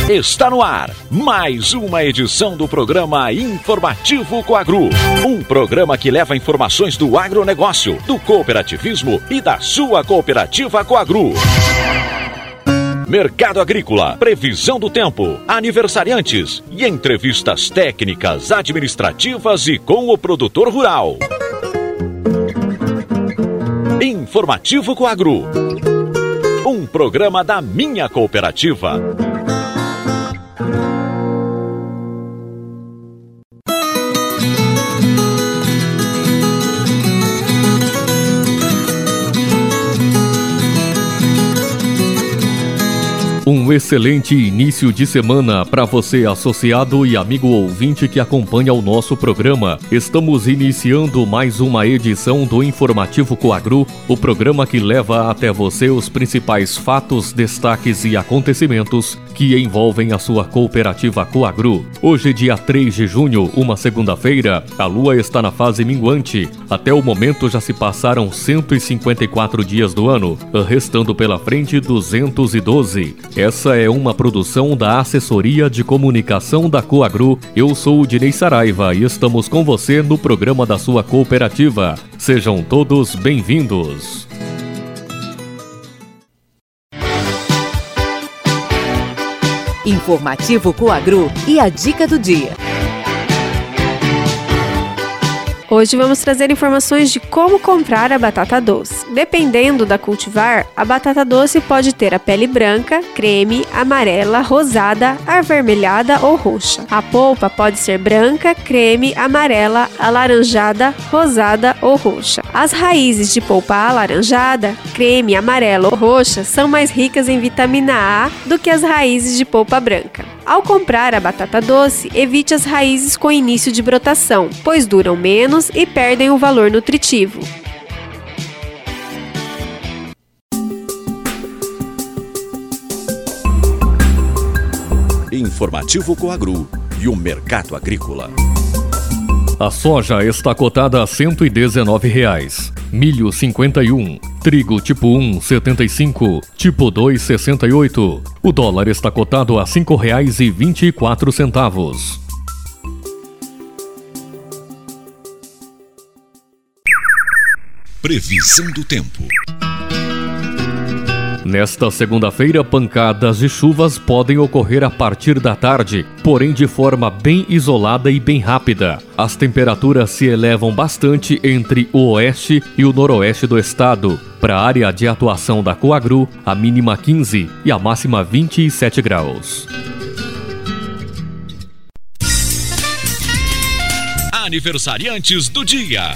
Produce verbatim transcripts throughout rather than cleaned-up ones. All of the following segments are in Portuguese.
Está no ar mais uma edição do programa Informativo Coagro. Um programa que leva informações do agronegócio, do cooperativismo e da sua cooperativa Coagro. Mercado agrícola, previsão do tempo, aniversariantes e entrevistas técnicas, administrativas e com o produtor rural. Informativo Coagro. Um programa da minha cooperativa. Um excelente início de semana para você, associado e amigo ouvinte que acompanha o nosso programa. Estamos iniciando mais uma edição do Informativo Coagro, o programa que leva até você os principais fatos, destaques e acontecimentos que envolvem a sua cooperativa Coagro. Hoje, dia três de junho, uma segunda-feira, a lua está na fase minguante. Até o momento já se passaram cento e cinquenta e quatro dias do ano, restando pela frente duzentos e doze. Essa é uma produção da Assessoria de Comunicação da Coagro. Eu sou o Dinei Saraiva e estamos com você no programa da sua cooperativa. Sejam todos bem-vindos. Informativo Coagro e a dica do dia. Hoje vamos trazer informações de como comprar a batata doce. Dependendo da cultivar, a batata doce pode ter a pele branca, creme, amarela, rosada, avermelhada ou roxa. A polpa pode ser branca, creme, amarela, alaranjada, rosada ou roxa. As raízes de polpa alaranjada, creme, amarela ou roxa são mais ricas em vitamina A do que as raízes de polpa branca. Ao comprar a batata doce, evite as raízes com início de brotação, pois duram menos e perdem o valor nutritivo. Informativo Coagro e o mercado agrícola. A soja está cotada a cento e dezenove reais, milho cinquenta e um, trigo tipo um setenta e cinco, tipo dois sessenta e oito. O dólar está cotado a cinco reais e vinte e quatro centavos. Previsão do tempo. Nesta segunda-feira, pancadas de chuvas podem ocorrer a partir da tarde, porém de forma bem isolada e bem rápida. As temperaturas se elevam bastante entre o oeste e o noroeste do estado. Para a área de atuação da Coagro, a mínima quinze e a máxima vinte e sete graus. Aniversariantes do dia.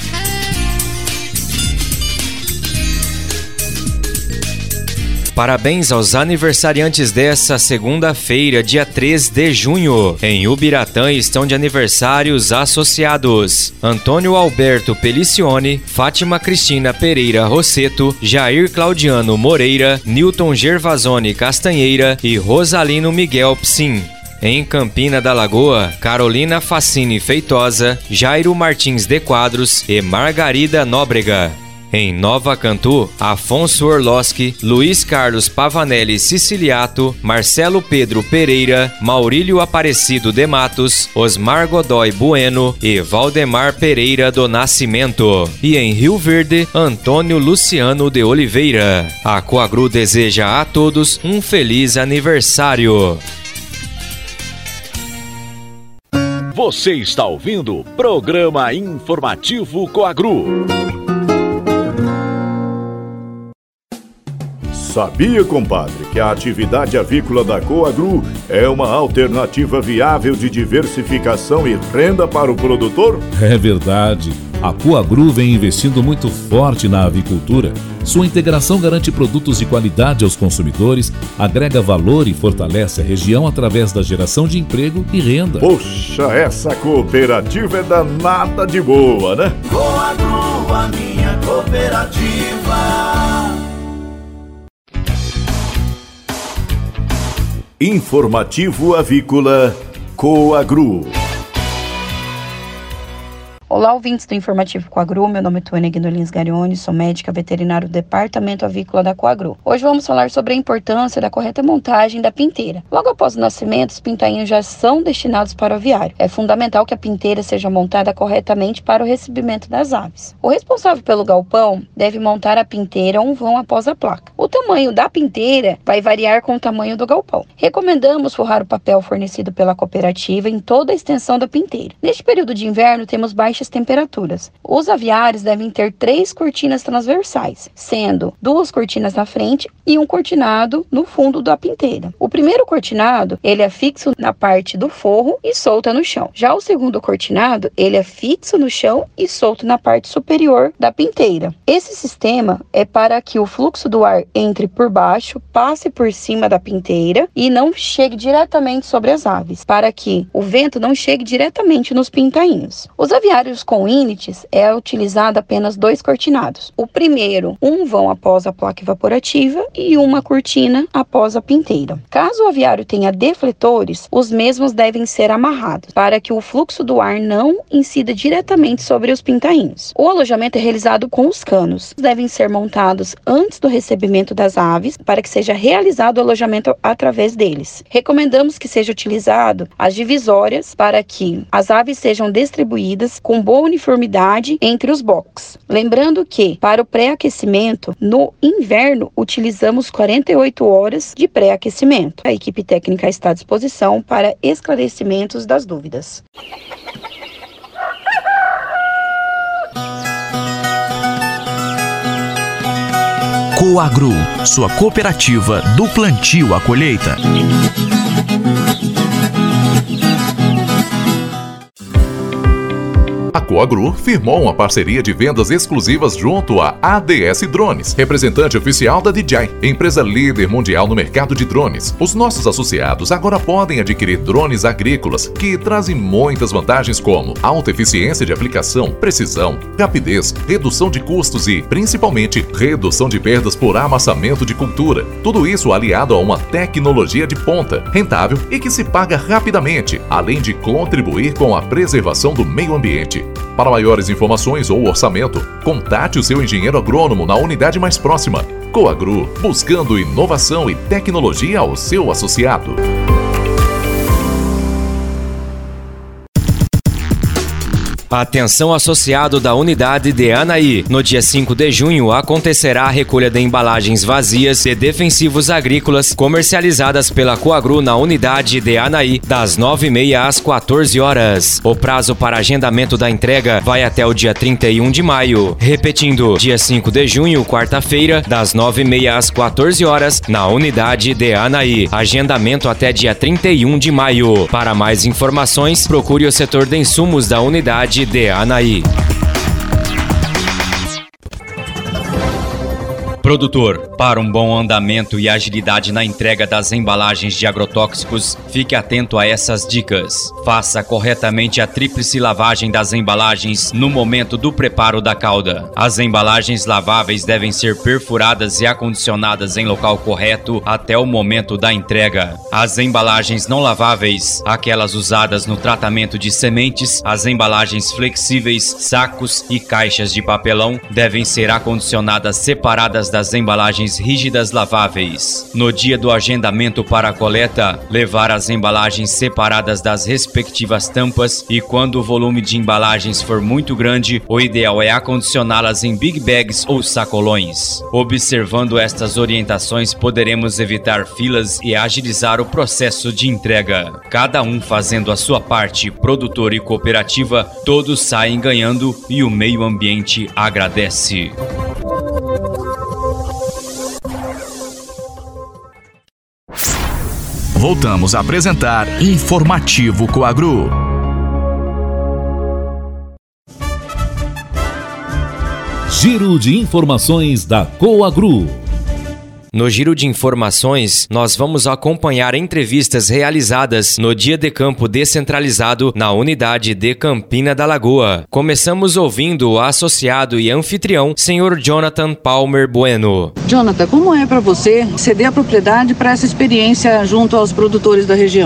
Parabéns aos aniversariantes dessa segunda-feira, dia três de junho. Em Ubiratã estão de aniversários associados: Antônio Alberto Pelicione, Fátima Cristina Pereira Rosseto, Jair Claudiano Moreira, Newton Gervasoni Castanheira e Rosalino Miguel Psim. Em Campina da Lagoa, Carolina Facini Feitosa, Jairo Martins de Quadros e Margarida Nóbrega. Em Nova Cantu, Afonso Orloski, Luiz Carlos Pavanelli Siciliato, Marcelo Pedro Pereira, Maurílio Aparecido de Matos, Osmar Godoy Bueno e Valdemar Pereira do Nascimento. E em Rio Verde, Antônio Luciano de Oliveira. A Coagro deseja a todos um feliz aniversário. Você está ouvindo o programa Informativo Coagro. Sabia, compadre, que a atividade avícola da Coagro é uma alternativa viável de diversificação e renda para o produtor? É verdade. A Coagro vem investindo muito forte na avicultura. Sua integração garante produtos de qualidade aos consumidores, agrega valor e fortalece a região através da geração de emprego e renda. Poxa, essa cooperativa é danada de boa, né? Coagro, a minha cooperativa. Informativo Avícola Coagro. Olá, ouvintes do Informativo Coagru, meu nome é Tônia Guinolins Garione, sou médica veterinária do Departamento Avícola da Coagru. Hoje vamos falar sobre a importância da correta montagem da pinteira. Logo após o nascimento, os pintainhos já são destinados para o aviário. É fundamental que a pinteira seja montada corretamente para o recebimento das aves. O responsável pelo galpão deve montar a pinteira um vão após a placa. O tamanho da pinteira vai variar com o tamanho do galpão. Recomendamos forrar o papel fornecido pela cooperativa em toda a extensão da pinteira. Neste período de inverno, temos baixas temperaturas. Os aviários devem ter três cortinas transversais, sendo duas cortinas na frente e um cortinado no fundo da pinteira. O primeiro cortinado, ele é fixo na parte do forro e solta no chão. Já o segundo cortinado, ele é fixo no chão e solto na parte superior da pinteira. Esse sistema é para que o fluxo do ar entre por baixo, passe por cima da pinteira e não chegue diretamente sobre as aves, para que o vento não chegue diretamente nos pintainhos. Os aviários com inites é utilizado apenas dois cortinados. O primeiro, um vão após a placa evaporativa e uma cortina após a pinteira. Caso o aviário tenha defletores, os mesmos devem ser amarrados para que o fluxo do ar não incida diretamente sobre os pintainhos. O alojamento é realizado com os canos. Devem ser montados antes do recebimento das aves para que seja realizado o alojamento através deles. Recomendamos que seja utilizado as divisórias para que as aves sejam distribuídas com boa uniformidade entre os boxes. Lembrando que, para o pré-aquecimento, no inverno, utilizamos quarenta e oito horas de pré-aquecimento. A equipe técnica está à disposição para esclarecimentos das dúvidas. Coagru, sua cooperativa do plantio à colheita. A Coagru firmou uma parceria de vendas exclusivas junto à A D S Drones, representante oficial da D J I, empresa líder mundial no mercado de drones. Os nossos associados agora podem adquirir drones agrícolas que trazem muitas vantagens como alta eficiência de aplicação, precisão, rapidez, redução de custos e, principalmente, redução de perdas por amassamento de cultura. Tudo isso aliado a uma tecnologia de ponta, rentável e que se paga rapidamente, além de contribuir com a preservação do meio ambiente. Para maiores informações ou orçamento, contate o seu engenheiro agrônomo na unidade mais próxima. Coagru, buscando inovação e tecnologia ao seu associado. Atenção associado da unidade de Anaí. No dia cinco de junho acontecerá a recolha de embalagens vazias de defensivos agrícolas comercializadas pela Coagru na unidade de Anaí, das nove e meia às quatorze horas. O prazo para agendamento da entrega vai até o dia trinta e um de maio. Repetindo, dia cinco de junho, quarta-feira, das nove e meia às quatorze horas, na unidade de Anaí. Agendamento até dia trinta e um de maio. Para mais informações, procure o setor de insumos da unidade de Anaí. Produtor, para um bom andamento e agilidade na entrega das embalagens de agrotóxicos, fique atento a essas dicas. Faça corretamente a tríplice lavagem das embalagens no momento do preparo da calda. As embalagens laváveis devem ser perfuradas e acondicionadas em local correto até o momento da entrega. As embalagens não laváveis, aquelas usadas no tratamento de sementes, as embalagens flexíveis, sacos e caixas de papelão, devem ser acondicionadas separadas das embalagens rígidas laváveis. No dia do agendamento para a coleta, levar as embalagens separadas das respectivas tampas e quando o volume de embalagens for muito grande, o ideal é acondicioná-las em big bags ou sacolões. Observando estas orientações, poderemos evitar filas e agilizar o processo de entrega. Cada um fazendo a sua parte, produtor e cooperativa, todos saem ganhando e o meio ambiente agradece. Voltamos a apresentar Informativo Coagru. Giro de informações da Coagru. No Giro de Informações, nós vamos acompanhar entrevistas realizadas no Dia de Campo Descentralizado na unidade de Campina da Lagoa. Começamos ouvindo o associado e anfitrião, senhor Jonathan Palmer Bueno. Jonathan, como é para você ceder a propriedade para essa experiência junto aos produtores da região?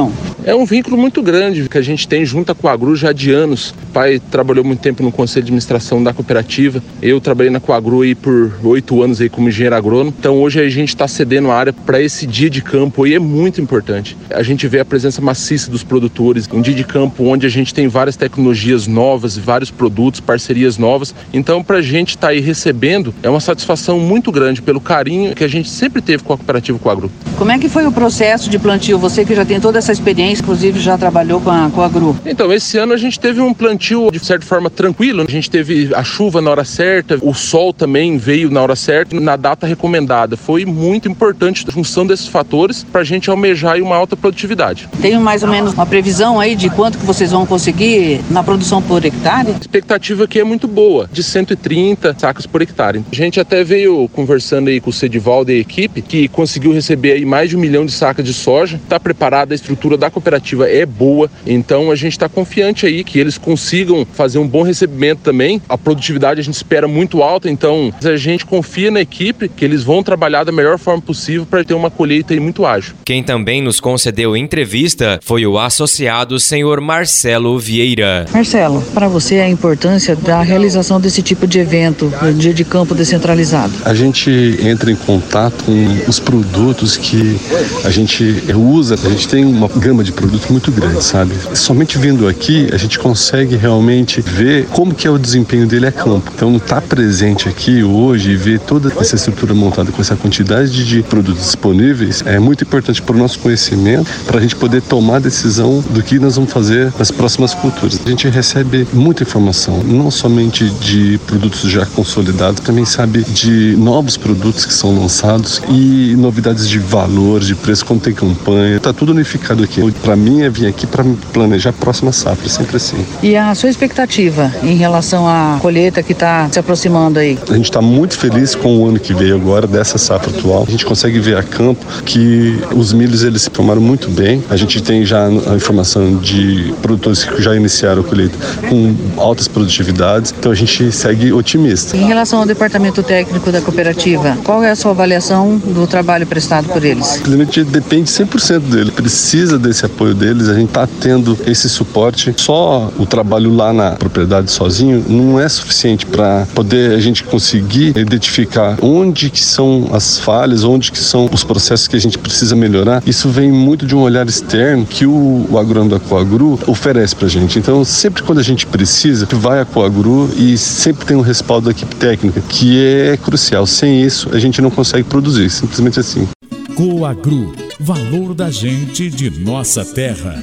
É um vínculo muito grande que a gente tem junto à Coagru já de anos. O pai trabalhou muito tempo no Conselho de Administração da cooperativa. Eu trabalhei na Coagru aí por oito anos aí como engenheiro agrônomo. Então hoje a gente está cedendo a área para esse dia de campo aí, é muito importante. A gente vê a presença maciça dos produtores, um dia de campo onde a gente tem várias tecnologias novas, vários produtos, parcerias novas. Então para a gente estar tá aí recebendo é uma satisfação muito grande pelo carinho que a gente sempre teve com a cooperativa Coagru. Como é que foi o processo de plantio? Você que já tem toda essa experiência, inclusive já trabalhou com a Coagru. Então, esse ano a gente teve um plantio de certa forma tranquilo. A gente teve a chuva na hora certa, o sol também veio na hora certa, na data recomendada. Foi muito importante a junção desses fatores para a gente almejar uma alta produtividade. Tem mais ou menos uma previsão aí de quanto que vocês vão conseguir na produção por hectare? A expectativa aqui é muito boa, de cento e trinta sacas por hectare. A gente até veio conversando aí com o Cedivaldo e a equipe, que conseguiu receber aí mais de um milhão de sacas de soja. Está preparada, a estrutura da cooperativa é boa, então a gente está confiante aí que eles consigam fazer um bom recebimento também. A produtividade a gente espera muito alta, então a gente confia na equipe que eles vão trabalhar da melhor forma possível para ter uma colheita aí muito ágil. Quem também nos concedeu entrevista foi o associado senhor Marcelo Vieira. Marcelo, para você a importância da realização desse tipo de evento, o dia de campo descentralizado? A gente entra em contato com os produtos que a gente usa, a gente tem uma gama de produtos muito grande, sabe? Somente vindo aqui, a gente consegue realmente ver como que é o desempenho dele a campo. Então, estar presente aqui hoje e ver toda essa estrutura montada com essa quantidade de produtos disponíveis é muito importante para o nosso conhecimento, para a gente poder tomar a decisão do que nós vamos fazer nas próximas culturas. A gente recebe muita informação, não somente de produtos já consolidados, também sabe de novos produtos que são lançados e novidades de valor, de preço, quando tem campanha. Está tudo unificado aqui. Para mim é vir aqui para planejar a próxima safra, sempre assim. E a sua expectativa em relação à colheita que está se aproximando aí? A gente está muito feliz com o ano que veio agora, dessa safra atual. A gente consegue ver a campo que os milhos eles se formaram muito bem. A gente tem já a informação de produtores que já iniciaram a colheita com altas produtividades, então a gente segue otimista. Em relação ao departamento técnico da cooperativa, qual é a sua avaliação do trabalho prestado por eles? O cliente depende cem por cento dele, precisa desse apoio deles, a gente está tendo esse suporte. Só o trabalho lá na propriedade sozinho não é suficiente para poder a gente conseguir identificar onde que são as falhas, onde que são os processos que a gente precisa melhorar. Isso vem muito de um olhar externo que o, o agrônomo da Coagru oferece para a gente. Então, sempre quando a gente precisa, vai a Coagru e sempre tem um respaldo da equipe técnica, que é crucial. Sem isso, a gente não consegue produzir, simplesmente assim. Coagru, valor da gente de nossa terra.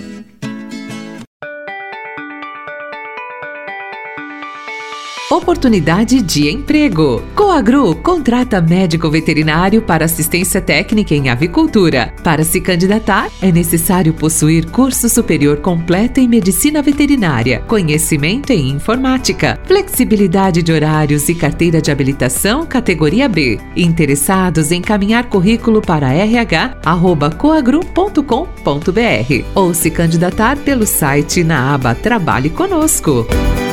Oportunidade de emprego. Coagru contrata médico veterinário para assistência técnica em avicultura. Para se candidatar, é necessário possuir curso superior completo em medicina veterinária, conhecimento em informática, flexibilidade de horários e carteira de habilitação categoria B. Interessados em encaminhar currículo para r h arroba coagru ponto com ponto b r ou se candidatar pelo site na aba Trabalhe Conosco.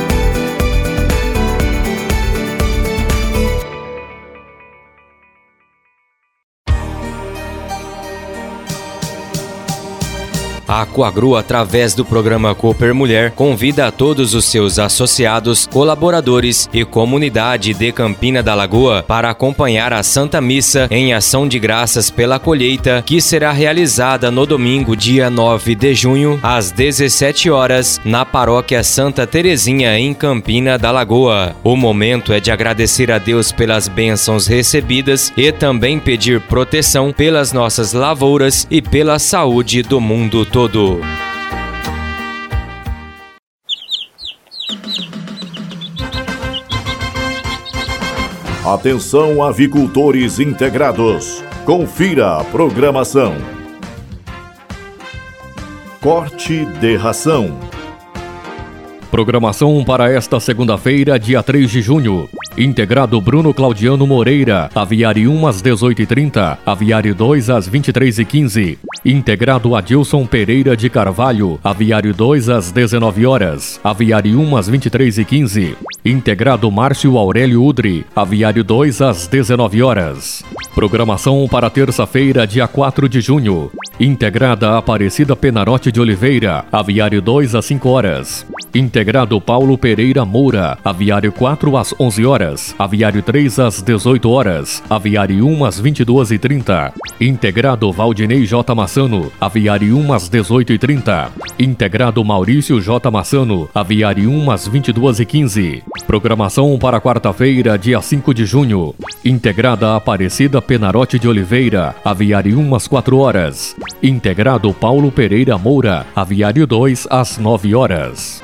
A Coagru, através do programa Cooper Mulher, convida a todos os seus associados, colaboradores e comunidade de Campina da Lagoa para acompanhar a Santa Missa em ação de graças pela colheita, que será realizada no domingo, dia nove de junho, às dezessete horas, na Paróquia Santa Terezinha, em Campina da Lagoa. O momento é de agradecer a Deus pelas bênçãos recebidas e também pedir proteção pelas nossas lavouras e pela saúde do mundo todo. Todo. Atenção, avicultores integrados. Confira a programação. Corte de ração. Programação para esta segunda-feira, dia três de junho. Integrado Bruno Claudiano Moreira, Aviário um às dezoito e trinta, Aviário dois às vinte e três e quinze. Integrado Adilson Pereira de Carvalho, Aviário dois às dezenove horas, Aviário um às vinte e três e quinze. Integrado Márcio Aurélio Udri, Aviário dois às dezenove horas. Programação para terça-feira, dia quatro de junho. Integrada Aparecida Penarote de Oliveira, Aviário dois às cinco horas. Integrado Paulo Pereira Moura, Aviário quatro às onze horas, Aviário três às dezoito horas, Aviário um às vinte e duas e trinta. Integrado Valdinei J. Massano, Aviário um às dezoito e trinta. Integrado Maurício J. Massano, Aviário um às vinte e duas e quinze. Programação para quarta-feira, dia cinco de junho. Integrada Aparecida Penarote de Oliveira, Aviário um às quatro horas. Integrado Paulo Pereira Moura, Aviário dois às nove horas.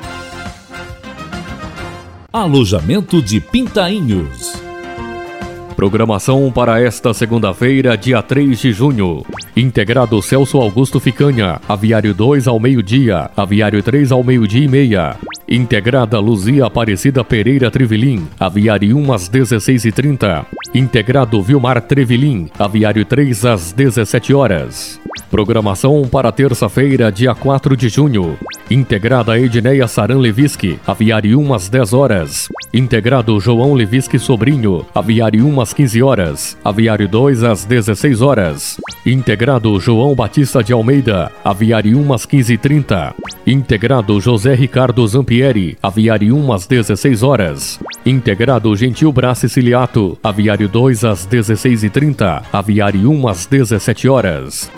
Alojamento de Pintainhos. Programação para esta segunda-feira, dia três de junho. Integrado Celso Augusto Ficanha, Aviário dois ao meio-dia, Aviário três ao meio-dia e meia. Integrada Luzia Aparecida Pereira Trivelin, Aviário um às dezesseis e trinta. Integrado Vilmar Trevelin, Aviário três às dezessete horas. Programação para terça-feira, dia quatro de junho. Integrada Edneia Saran Leviski, Aviário um às dez horas. Integrado João Leviski Sobrinho, Aviário um às quinze horas, Aviário dois às dezesseis horas. Integrado João Batista de Almeida, Aviário um às quinze e trinta. Integrado José Ricardo Zampieri, Aviário um às dezesseis horas. Integrado Gentil Brás Siciliato, Aviário dois às dezesseis e trinta, Aviário um às dezessete horas.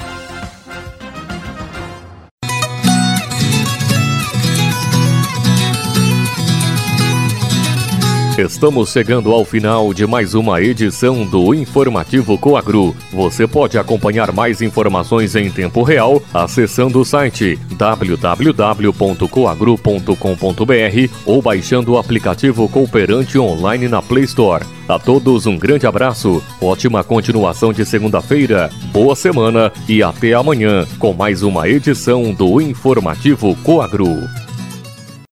Estamos chegando ao final de mais uma edição do Informativo Coagru. Você pode acompanhar mais informações em tempo real acessando o site w w w ponto coagru ponto com ponto b r ou baixando o aplicativo Cooperante online na Play Store. A todos um grande abraço, ótima continuação de segunda-feira, boa semana e até amanhã com mais uma edição do Informativo Coagru.